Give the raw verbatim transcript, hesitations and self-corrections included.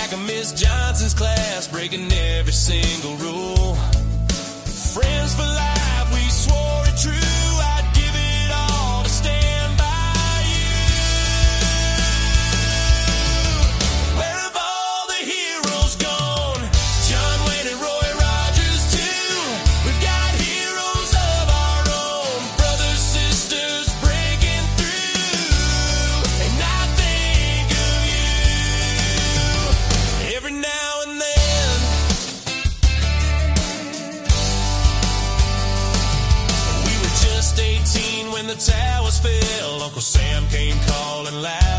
back of Miss Johnson's class, breaking every single rule. Friends for life, we swore it true. I'd give it all to stand by you. Where have all the heroes gone? John Wayne and Roy Rogers too. We've got heroes of our own, brothers, sisters breaking through. And I think of you every now and then. eighteen when the towers fell, Uncle Sam came calling loud.